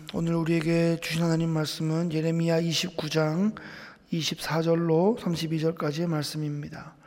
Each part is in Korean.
오늘 우리에게 주신 하나님 말씀은 예레미야 29장 24절로 32절까지의 말씀입니다.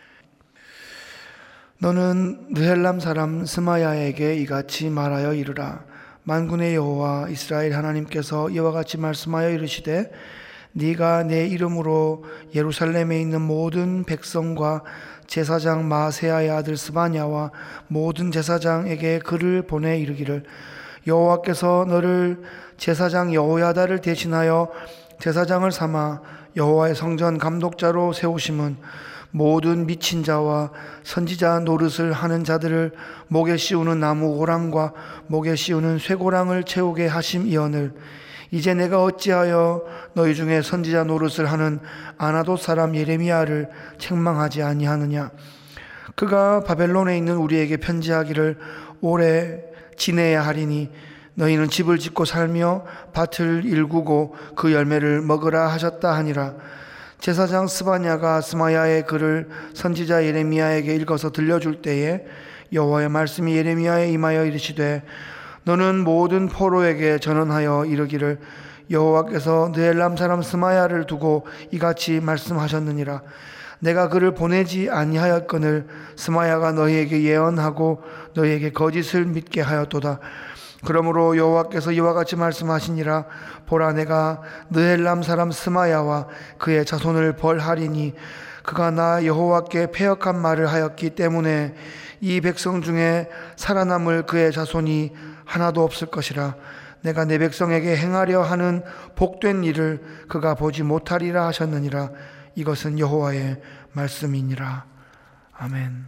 너는 느헬람 사람 스마야에게 이같이 말하여 이르라. 만군의 여호와 이스라엘 하나님께서 이와 같이 말씀하여 이르시되 네가 내 이름으로 예루살렘에 있는 모든 백성과 제사장 마세야의 아들 스바냐와 모든 제사장에게 글을 보내 이르기를 여호와께서 너를 제사장 여호야다를 대신하여 제사장을 삼아 여호와의 성전 감독자로 세우심은 모든 미친 자와 선지자 노릇을 하는 자들을 목에 씌우는 나무 고랑과 목에 씌우는 쇠고랑을 채우게 하심이언을 이제 내가 어찌하여 너희 중에 선지자 노릇을 하는 아나돗 사람 예레미야를 책망하지 아니하느냐. 그가 바벨론에 있는 우리에게 편지하기를 오래 지내야 하리니 너희는 집을 짓고 살며 밭을 일구고 그 열매를 먹으라 하셨다 하니라. 제사장 스바냐가 스마야의 글을 선지자 예레미야에게 읽어서 들려줄 때에 여호와의 말씀이 예레미야에 임하여 이르시되 너는 모든 포로에게 전언하여 이르기를 여호와께서 느헬람 사람 스마야를 두고 이같이 말씀하셨느니라. 내가 그를 보내지 아니하였거늘 스마야가 너희에게 예언하고 너희에게 거짓을 믿게 하였도다. 그러므로 여호와께서 이와 같이 말씀하시니라. 보라, 내가 느헬람 사람 스마야와 그의 자손을 벌하리니 그가 나 여호와께 패역한 말을 하였기 때문에 이 백성 중에 살아남을 그의 자손이 하나도 없을 것이라. 내가 내 백성에게 행하려 하는 복된 일을 그가 보지 못하리라 하셨느니라. 이것은 여호와의 말씀이니라. 아멘.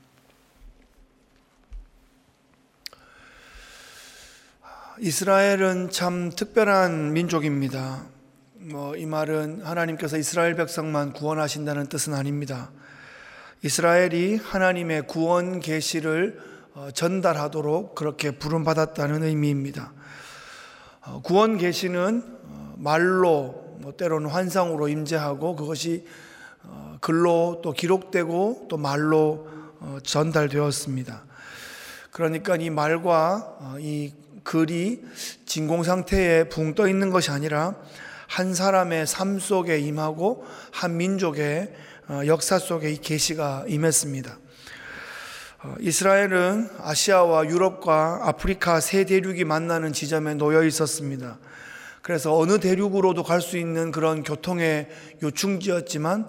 이스라엘은 참 특별한 민족입니다. 이 말은 하나님께서 이스라엘 백성만 구원하신다는 뜻은 아닙니다. 이스라엘이 하나님의 구원 계시를 전달하도록 그렇게 부름받았다는 의미입니다. 구원 계시는 말로 때로는 환상으로 임재하고 그것이 글로 또 기록되고 또 말로 전달되었습니다. 그러니까 이 말과 이 글이 진공 상태에 붕 떠 있는 것이 아니라 한 사람의 삶 속에 임하고 한 민족의 역사 속에 이 계시가 임했습니다. 이스라엘은 아시아와 유럽과 아프리카 세 대륙이 만나는 지점에 놓여 있었습니다. 그래서 어느 대륙으로도 갈 수 있는 그런 교통의 요충지였지만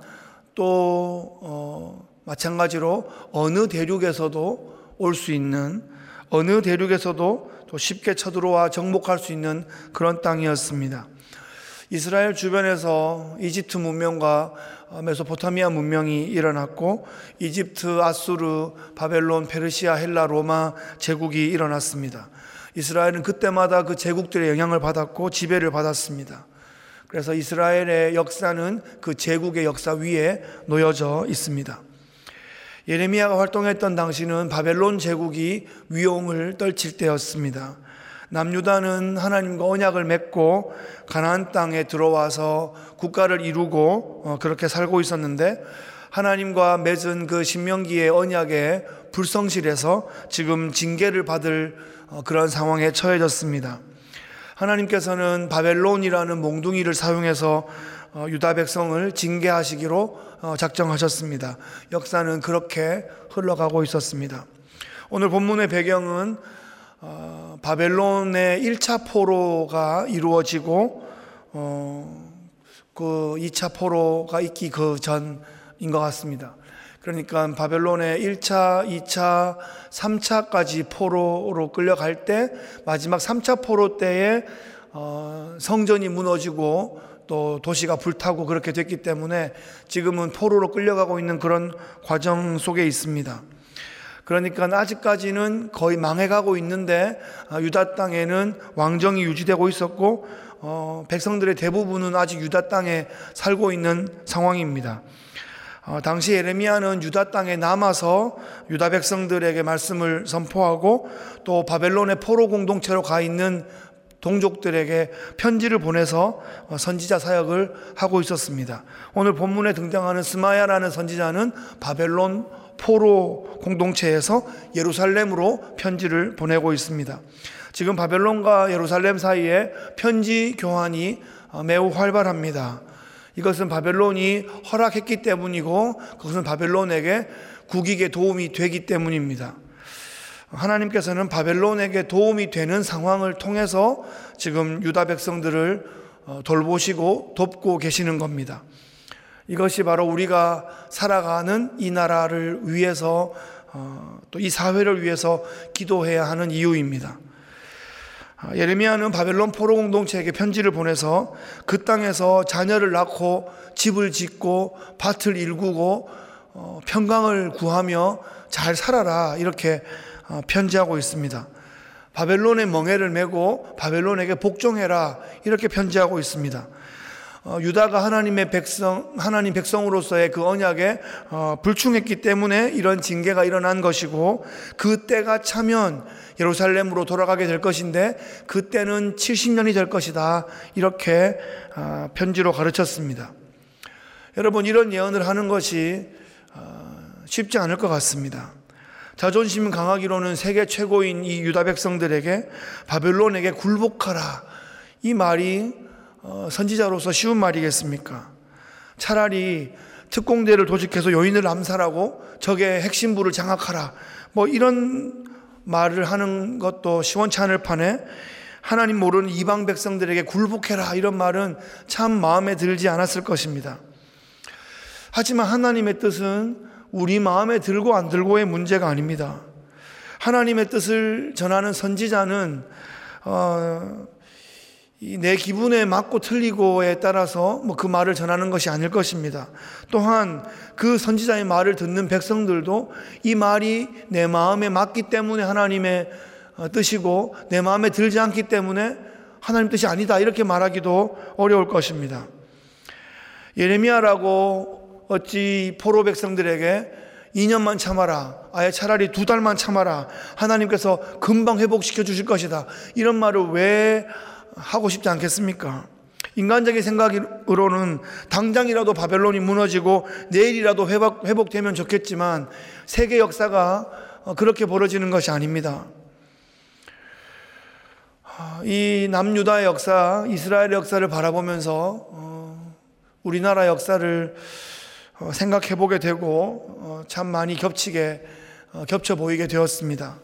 또 마찬가지로 어느 대륙에서도 올 수 있는, 어느 대륙에서도 또 쉽게 쳐들어와 정복할 수 있는 그런 땅이었습니다. 이스라엘 주변에서 이집트 문명과 메소포타미아 문명이 일어났고 이집트, 아수르, 바벨론, 페르시아, 헬라, 로마 제국이 일어났습니다. 이스라엘은 그때마다 그 제국들의 영향을 받았고 지배를 받았습니다. 그래서 이스라엘의 역사는 그 제국의 역사 위에 놓여져 있습니다. 예레미야가 활동했던 당시는 바벨론 제국이 위용을 떨칠 때였습니다. 남유다는 하나님과 언약을 맺고 가나안 땅에 들어와서 국가를 이루고 그렇게 살고 있었는데 하나님과 맺은 그 신명기의 언약에 불성실해서 지금 징계를 받을 그런 상황에 처해졌습니다. 하나님께서는 바벨론이라는 몽둥이를 사용해서 유다 백성을 징계하시기로 작정하셨습니다. 역사는 그렇게 흘러가고 있었습니다. 오늘 본문의 배경은 바벨론의 1차 포로가 이루어지고 그 2차 포로가 있기 그 전인 것 같습니다. 그러니까 바벨론의 1차, 2차, 3차까지 포로로 끌려갈 때 마지막 3차 포로 때에 성전이 무너지고 또 도시가 불타고 그렇게 됐기 때문에 지금은 포로로 끌려가고 있는 그런 과정 속에 있습니다. 그러니까 아직까지는 거의 망해가고 있는데 유다 땅에는 왕정이 유지되고 있었고 백성들의 대부분은 아직 유다 땅에 살고 있는 상황입니다. 당시 예레미야는 유다 땅에 남아서 유다 백성들에게 말씀을 선포하고 또 바벨론의 포로 공동체로 가 있는 동족들에게 편지를 보내서 선지자 사역을 하고 있었습니다. 오늘 본문에 등장하는 스마야라는 선지자는 바벨론 포로 공동체에서 예루살렘으로 편지를 보내고 있습니다. 지금 바벨론과 예루살렘 사이에 편지 교환이 매우 활발합니다. 이것은 바벨론이 허락했기 때문이고 그것은 바벨론에게 국익에 도움이 되기 때문입니다. 하나님께서는 바벨론에게 도움이 되는 상황을 통해서 지금 유다 백성들을 돌보시고 돕고 계시는 겁니다. 이것이 바로 우리가 살아가는 이 나라를 위해서 또 이 사회를 위해서 기도해야 하는 이유입니다. 예레미야는 바벨론 포로 공동체에게 편지를 보내서 그 땅에서 자녀를 낳고 집을 짓고 밭을 일구고 평강을 구하며 잘 살아라 이렇게 편지하고 있습니다. 바벨론의 멍에를 메고 바벨론에게 복종해라 이렇게 편지하고 있습니다. 유다가 하나님 백성으로서의 그 언약에 불충했기 때문에 이런 징계가 일어난 것이고 그 때가 차면 예루살렘으로 돌아가게 될 것인데 그때는 70년이 될 것이다 이렇게 편지로 가르쳤습니다. 여러분, 이런 예언을 하는 것이 쉽지 않을 것 같습니다. 자존심이 강하기로는 세계 최고인 이 유다 백성들에게 바벨론에게 굴복하라 이 말이 선지자로서 쉬운 말이겠습니까? 차라리 특공대를 조직해서 요인을 암살하고 적의 핵심부를 장악하라 이런 말을 하는 것도 시원치 않을 판에 하나님 모르는 이방 백성들에게 굴복해라 이런 말은 참 마음에 들지 않았을 것입니다. 하지만 하나님의 뜻은 우리 마음에 들고 안 들고의 문제가 아닙니다. 하나님의 뜻을 전하는 선지자는 내 기분에 맞고 틀리고에 따라서 그 말을 전하는 것이 아닐 것입니다. 또한 그 선지자의 말을 듣는 백성들도 이 말이 내 마음에 맞기 때문에 하나님의 뜻이고 내 마음에 들지 않기 때문에 하나님 뜻이 아니다 이렇게 말하기도 어려울 것입니다. 예레미야라고 어찌 포로 백성들에게 2년만 참아라, 아예 차라리 2달만 참아라, 하나님께서 금방 회복시켜 주실 것이다 이런 말을 왜 하고 싶지 않겠습니까? 인간적인 생각으로는 당장이라도 바벨론이 무너지고 내일이라도 회복되면 좋겠지만 세계 역사가 그렇게 벌어지는 것이 아닙니다. 이 남유다의 역사, 이스라엘의 역사를 바라보면서 우리나라 역사를 생각해 보게 되고 참 많이 겹쳐 보이게 되었습니다.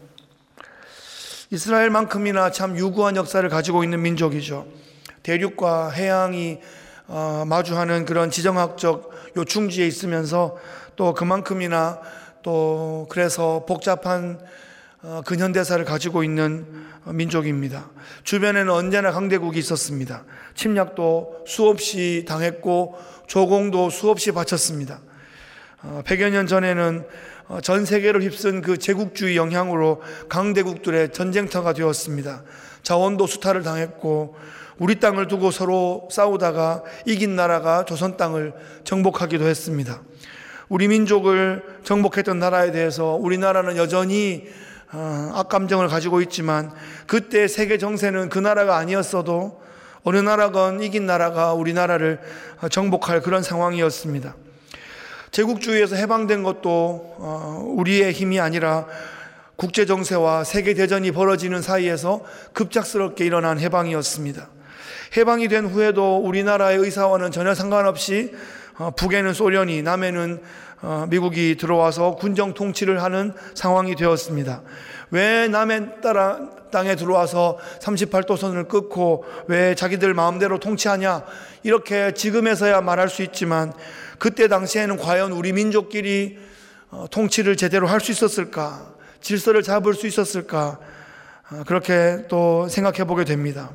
이스라엘만큼이나 참 유구한 역사를 가지고 있는 민족이죠. 대륙과 해양이 마주하는 그런 지정학적 요충지에 있으면서 또 그만큼이나 또 그래서 복잡한 근현대사를 가지고 있는 민족입니다. 주변에는 언제나 강대국이 있었습니다. 침략도 수없이 당했고 조공도 수없이 바쳤습니다. 100여 년 전에는 전 세계를 휩쓴 그 제국주의 영향으로 강대국들의 전쟁터가 되었습니다. 자원도 수탈을 당했고 우리 땅을 두고 서로 싸우다가 이긴 나라가 조선 땅을 정복하기도 했습니다. 우리 민족을 정복했던 나라에 대해서 우리나라는 여전히 악감정을 가지고 있지만 그때 세계 정세는 그 나라가 아니었어도 어느 나라건 이긴 나라가 우리나라를 정복할 그런 상황이었습니다. 제국주의에서 해방된 것도 우리의 힘이 아니라 국제정세와 세계대전이 벌어지는 사이에서 급작스럽게 일어난 해방이었습니다. 해방이 된 후에도 우리나라의 의사와는 전혀 상관없이 북에는 소련이, 남에는 미국이 들어와서 군정 통치를 하는 상황이 되었습니다. 왜 남의 땅에 들어와서 38도선을 끊고 왜 자기들 마음대로 통치하냐 이렇게 지금에서야 말할 수 있지만 그때 당시에는 과연 우리 민족끼리 통치를 제대로 할 수 있었을까, 질서를 잡을 수 있었을까, 그렇게 또 생각해 보게 됩니다.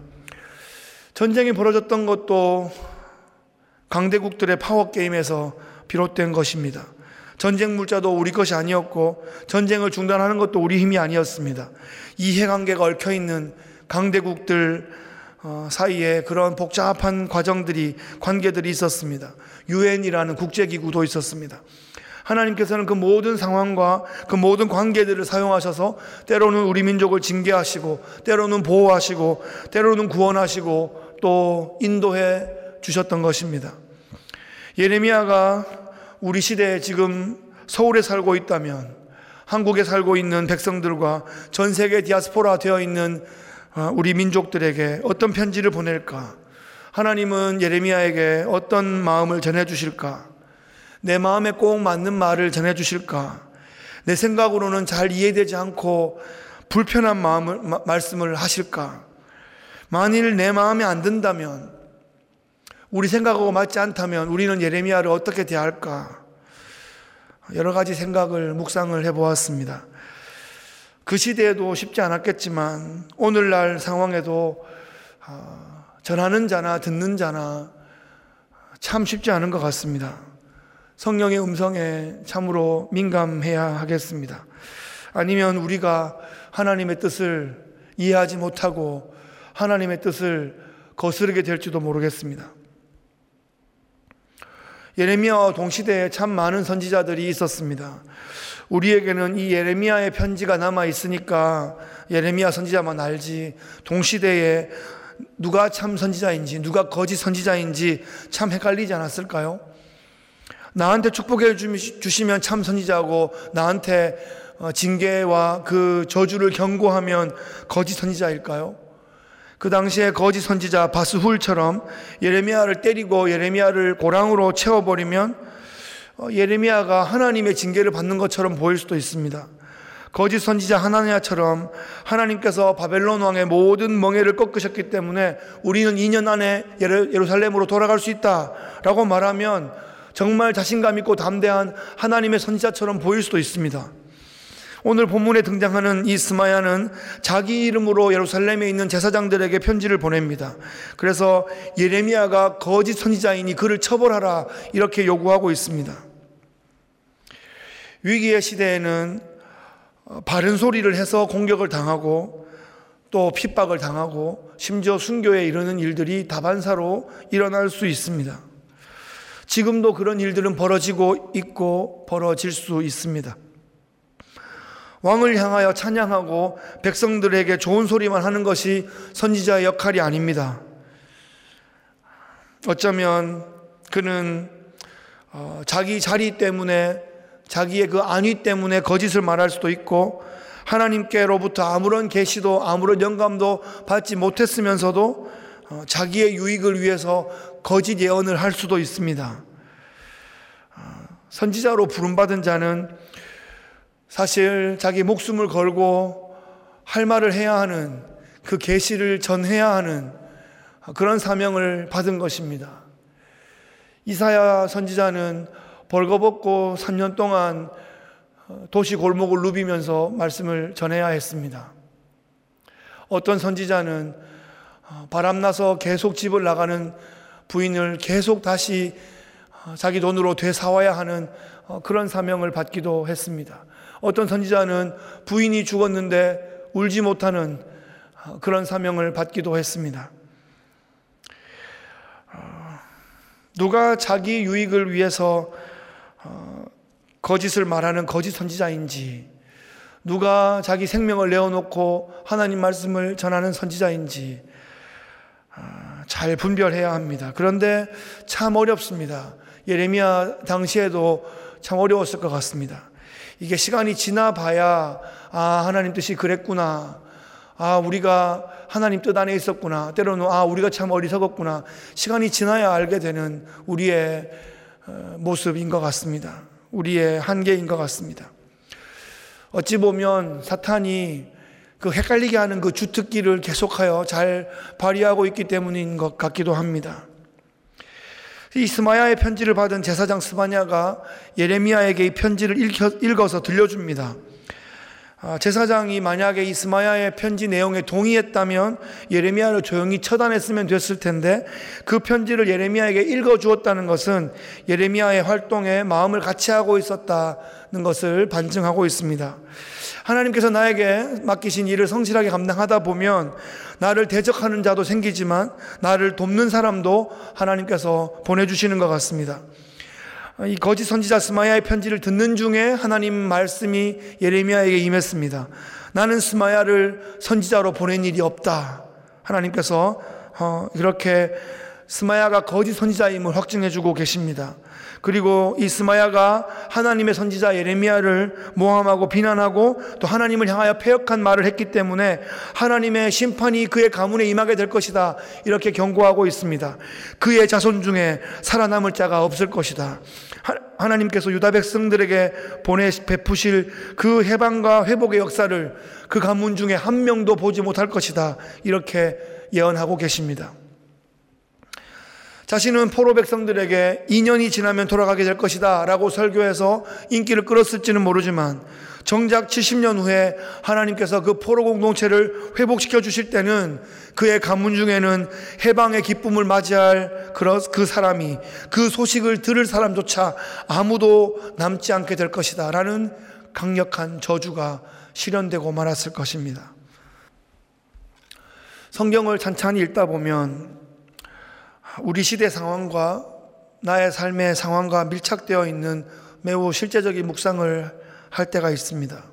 전쟁이 벌어졌던 것도 강대국들의 파워게임에서 비롯된 것입니다. 전쟁 물자도 우리 것이 아니었고 전쟁을 중단하는 것도 우리 힘이 아니었습니다. 이해관계가 얽혀있는 강대국들 사이에 그런 복잡한 관계들이 있었습니다. 유엔이라는 국제기구도 있었습니다. 하나님께서는 그 모든 상황과 그 모든 관계들을 사용하셔서 때로는 우리 민족을 징계하시고 때로는 보호하시고 때로는 구원하시고 또 인도해 주셨던 것입니다. 예레미야가 우리 시대에 지금 서울에 살고 있다면 한국에 살고 있는 백성들과 전 세계 디아스포라 되어 있는 우리 민족들에게 어떤 편지를 보낼까? 하나님은 예레미야에게 어떤 마음을 전해주실까? 내 마음에 꼭 맞는 말을 전해주실까? 내 생각으로는 잘 이해되지 않고 불편한 말씀을 하실까? 만일 내 마음에 안 든다면, 우리 생각하고 맞지 않다면 우리는 예레미야를 어떻게 대할까? 여러 가지 생각을 묵상을 해보았습니다. 그 시대에도 쉽지 않았겠지만 오늘날 상황에도 전하는 자나 듣는 자나 참 쉽지 않은 것 같습니다. 성령의 음성에 참으로 민감해야 하겠습니다. 아니면 우리가 하나님의 뜻을 이해하지 못하고 하나님의 뜻을 거스르게 될지도 모르겠습니다. 예레미야와 동시대에 참 많은 선지자들이 있었습니다. 우리에게는 이 예레미야의 편지가 남아 있으니까 예레미야 선지자만 알지, 동시대에 누가 참 선지자인지 누가 거짓 선지자인지 참 헷갈리지 않았을까요? 나한테 축복해 주시면 참 선지자고, 나한테 징계와 그 저주를 경고하면 거짓 선지자일까요? 그 당시에 거짓 선지자 바스훌처럼 예레미야를 때리고 예레미야를 고랑으로 채워버리면 예레미야가 하나님의 징계를 받는 것처럼 보일 수도 있습니다. 거짓 선지자 하나냐처럼 하나님께서 바벨론 왕의 모든 멍에를 꺾으셨기 때문에 우리는 2년 안에 예루살렘으로 돌아갈 수 있다라고 말하면 정말 자신감 있고 담대한 하나님의 선지자처럼 보일 수도 있습니다. 오늘 본문에 등장하는 이 스마야는 자기 이름으로 예루살렘에 있는 제사장들에게 편지를 보냅니다. 그래서 예레미야가 거짓 선지자이니 그를 처벌하라 이렇게 요구하고 있습니다. 위기의 시대에는 바른 소리를 해서 공격을 당하고 또 핍박을 당하고 심지어 순교에 이르는 일들이 다반사로 일어날 수 있습니다. 지금도 그런 일들은 벌어지고 있고 벌어질 수 있습니다. 왕을 향하여 찬양하고 백성들에게 좋은 소리만 하는 것이 선지자의 역할이 아닙니다. 어쩌면 그는 자기 자리 때문에, 자기의 그 안위 때문에 거짓을 말할 수도 있고, 하나님께로부터 아무런 계시도 아무런 영감도 받지 못했으면서도 자기의 유익을 위해서 거짓 예언을 할 수도 있습니다. 선지자로 부름받은 자는 사실 자기 목숨을 걸고 할 말을 해야 하는, 그 계시를 전해야 하는 그런 사명을 받은 것입니다. 이사야 선지자는 벌거벗고 3년 동안 도시 골목을 누비면서 말씀을 전해야 했습니다. 어떤 선지자는 바람나서 계속 집을 나가는 부인을 계속 다시 자기 돈으로 되사와야 하는 그런 사명을 받기도 했습니다. 어떤 선지자는 부인이 죽었는데 울지 못하는 그런 사명을 받기도 했습니다. 누가 자기 유익을 위해서 거짓을 말하는 거짓 선지자인지, 누가 자기 생명을 내어놓고 하나님 말씀을 전하는 선지자인지 잘 분별해야 합니다. 그런데 참 어렵습니다. 예레미야 당시에도 참 어려웠을 것 같습니다. 이게 시간이 지나봐야 하나님 뜻이 그랬구나, 우리가 하나님 뜻 안에 있었구나, 때로는 우리가 참 어리석었구나, 시간이 지나야 알게 되는 우리의 모습인 것 같습니다. 우리의 한계인 것 같습니다. 어찌 보면 사탄이 그 헷갈리게 하는 그 주특기를 계속하여 잘 발휘하고 있기 때문인 것 같기도 합니다. 이 스마야의 편지를 받은 제사장 스바냐가 예레미야에게 이 편지를 읽어서 들려줍니다. 제사장이 만약에 이 스마야의 편지 내용에 동의했다면 예레미야를 조용히 처단했으면 됐을 텐데, 그 편지를 예레미야에게 읽어주었다는 것은 예레미야의 활동에 마음을 같이 하고 있었다는 것을 반증하고 있습니다. 하나님께서 나에게 맡기신 일을 성실하게 감당하다 보면 나를 대적하는 자도 생기지만 나를 돕는 사람도 하나님께서 보내주시는 것 같습니다. 이 거짓 선지자 스마야의 편지를 듣는 중에 하나님 말씀이 예레미야에게 임했습니다. 나는 스마야를 선지자로 보낸 일이 없다. 하나님께서 이렇게 스마야가 거짓 선지자임을 확증해주고 계십니다. 그리고 이 스마야가 하나님의 선지자 예레미야를 모함하고 비난하고 또 하나님을 향하여 패역한 말을 했기 때문에 하나님의 심판이 그의 가문에 임하게 될 것이다, 이렇게 경고하고 있습니다. 그의 자손 중에 살아남을 자가 없을 것이다. 하나님께서 유다 백성들에게 베푸실 그 해방과 회복의 역사를 그 가문 중에 한 명도 보지 못할 것이다, 이렇게 예언하고 계십니다. 자신은 포로 백성들에게 2년이 지나면 돌아가게 될 것이다 라고 설교해서 인기를 끌었을지는 모르지만 정작 70년 후에 하나님께서 그 포로 공동체를 회복시켜 주실 때는 그의 가문 중에는 해방의 기쁨을 맞이할 그 사람이, 그 소식을 들을 사람조차 아무도 남지 않게 될 것이다 라는 강력한 저주가 실현되고 말았을 것입니다. 성경을 찬찬히 읽다 보면 우리 시대 상황과 나의 삶의 상황과 밀착되어 있는 매우 실제적인 묵상을 할 때가 있습니다.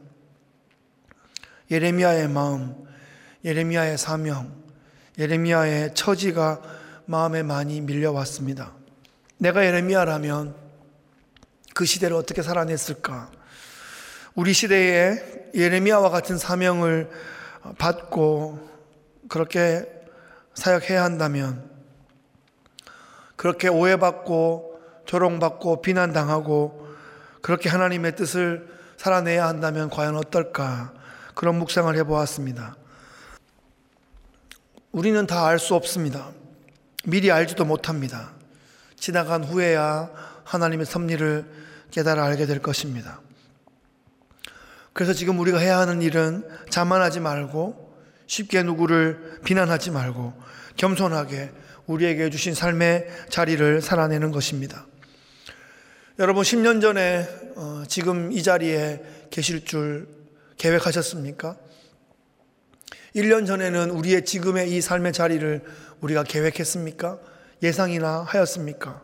예레미야의 마음, 예레미야의 사명, 예레미야의 처지가 마음에 많이 밀려왔습니다. 내가 예레미야라면 그 시대를 어떻게 살아냈을까? 우리 시대에 예레미야와 같은 사명을 받고 그렇게 사역해야 한다면, 그렇게 오해받고 조롱받고 비난당하고 그렇게 하나님의 뜻을 살아내야 한다면 과연 어떨까? 그런 묵상을 해보았습니다. 우리는 다 알 수 없습니다. 미리 알지도 못합니다. 지나간 후에야 하나님의 섭리를 깨달아 알게 될 것입니다. 그래서 지금 우리가 해야 하는 일은 자만하지 말고, 쉽게 누구를 비난하지 말고 겸손하게 우리에게 주신 삶의 자리를 살아내는 것입니다. 여러분, 10년 전에 지금 이 자리에 계실 줄 계획하셨습니까? 1년 전에는 우리의 지금의 이 삶의 자리를 우리가 계획했습니까? 예상이나 하였습니까?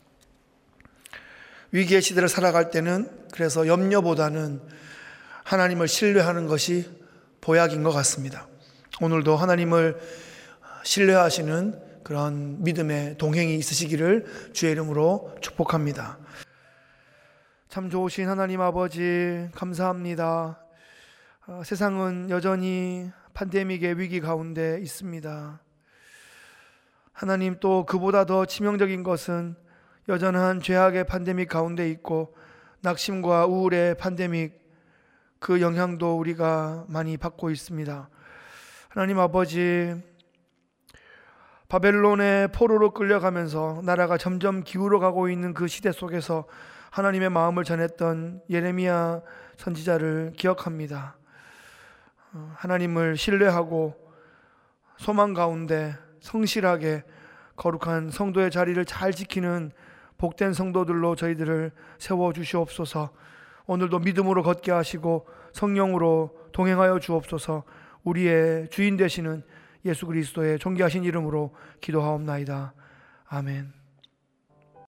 위기의 시대를 살아갈 때는 그래서 염려보다는 하나님을 신뢰하는 것이 보약인 것 같습니다. 오늘도 하나님을 신뢰하시는 그런 믿음의 동행이 있으시기를 주의 이름으로 축복합니다. 참 좋으신 하나님 아버지, 감사합니다. 세상은 여전히 팬데믹의 위기 가운데 있습니다. 하나님, 또 그보다 더 치명적인 것은 여전한 죄악의 팬데믹 가운데 있고 낙심과 우울의 팬데믹, 그 영향도 우리가 많이 받고 있습니다. 하나님 아버지, 바벨론의 포로로 끌려가면서 나라가 점점 기울어가고 있는 그 시대 속에서 하나님의 마음을 전했던 예레미야 선지자를 기억합니다. 하나님을 신뢰하고 소망 가운데 성실하게 거룩한 성도의 자리를 잘 지키는 복된 성도들로 저희들을 세워주시옵소서. 오늘도 믿음으로 걷게 하시고 성령으로 동행하여 주옵소서. 우리의 주인 되시는 예수 그리스도의 존귀하신 이름으로 기도하옵나이다. 아멘.